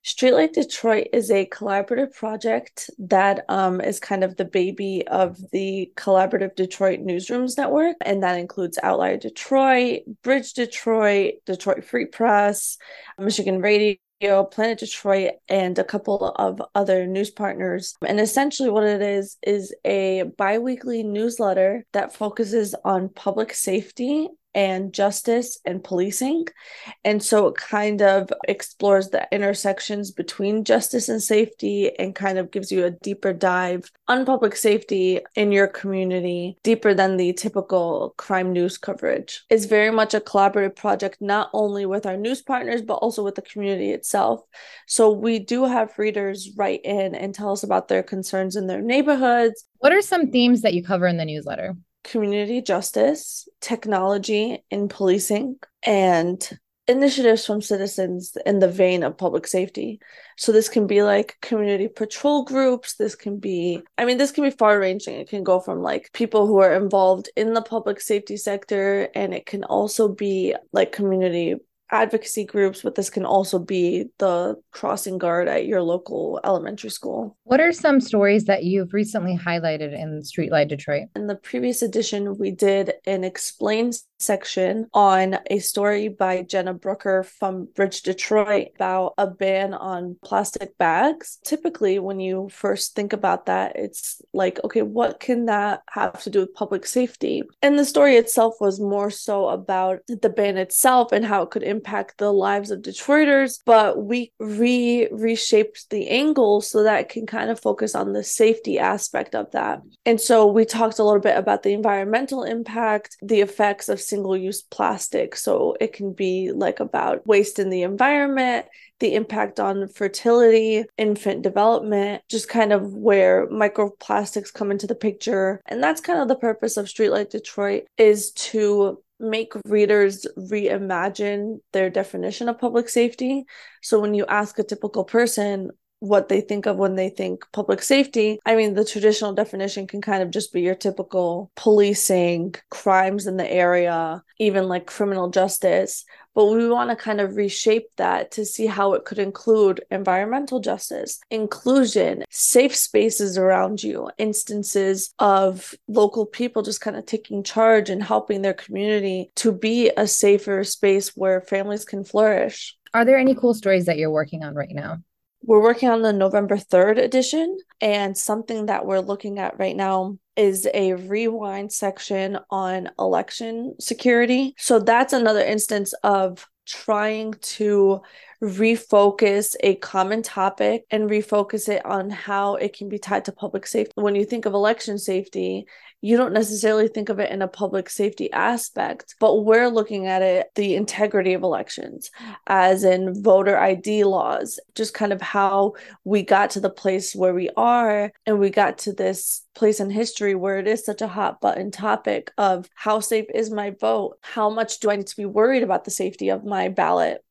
Streetlight Detroit is a collaborative project that is kind of the baby of the Collaborative Detroit Newsrooms Network, and that includes Outlier Detroit, Bridge Detroit, Detroit Free Press, Michigan Radio, Planet Detroit, and a couple of other news partners. And essentially, what it is a biweekly newsletter that focuses on public safety and justice and policing. And so it kind of explores the intersections between justice and safety and kind of gives you a deeper dive on public safety in your community, deeper than the typical crime news coverage. It's very much a collaborative project, not only with our news partners, but also with the community itself. So we do have readers write in and tell us about their concerns in their neighborhoods, What are some themes that you cover in the newsletter? community justice, technology in policing, and initiatives from citizens in the vein of public safety. So this can be like community patrol groups. This can be far ranging. It can go from like people who are involved in the public safety sector, and it can also be like community advocacy groups, but this can also be the crossing guard at your local elementary school. What are some stories that you've recently highlighted in Streetlight Detroit? In the previous edition, we did an explained section on a story by Jenna Brooker from Bridge Detroit about a ban on plastic bags. Typically, when you first think about that, it's like, okay, what can that have to do with public safety? And the story itself was more so about the ban itself and how it could impact the lives of Detroiters, but we reshaped the angle so that it can kind of focus on the safety aspect of that. And so we talked a little bit about the environmental impact, the effects of single-use plastic. So it can be like about waste in the environment, the impact on fertility, infant development, just kind of where microplastics come into the picture. And that's kind of the purpose of Streetlight Detroit, is to make readers reimagine their definition of public safety. So when you ask a typical person what they think of when they think public safety, the traditional definition can kind of just be your typical policing, crimes in the area, even like criminal justice. But we want to kind of reshape that to see how it could include environmental justice, inclusion, safe spaces around you, instances of local people just kind of taking charge and helping their community to be a safer space where families can flourish. Are there any cool stories that you're working on right now? We're working on the November 3rd edition, and something that we're looking at right now is a rewind section on election security. So that's another instance of trying to refocus a common topic and refocus it on how it can be tied to public safety. When you think of election safety, you don't necessarily think of it in a public safety aspect, but we're looking at it, the integrity of elections, as in voter ID laws, just kind of how we got to the place where we are, and we got to this place in history where it is such a hot button topic of how safe is my vote? How much do I need to be worried about the safety of my ballot?